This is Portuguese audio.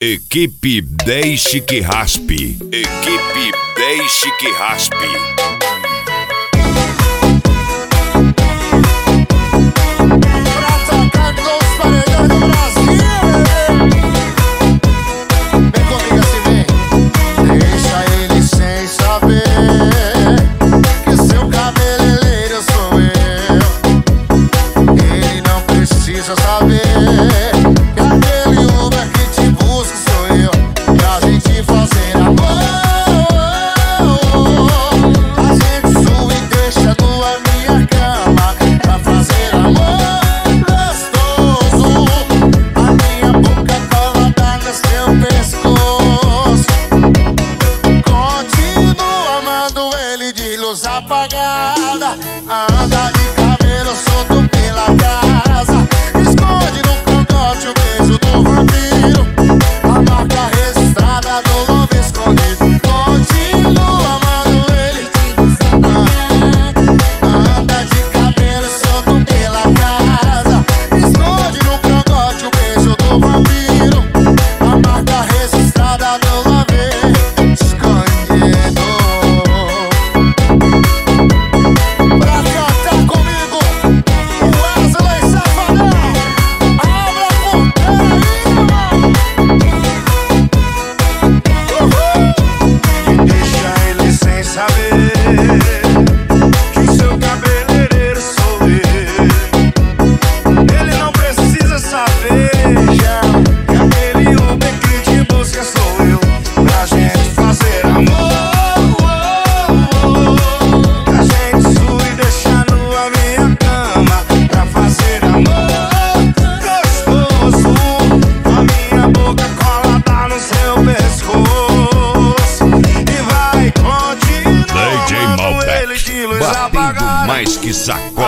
Equipe Deixe que Raspe. Equipe Deixe que Raspe. Apagada, anda de cabelo solto pela casa, esconde no cangote o beijo do vampiro, a marca registrada do novo escondido. Continua amando ele, anda de cabelo solto pela casa, esconde no cangote o beijo do vampiro, a marca registrada do novo escondido. Batendo mais que saco.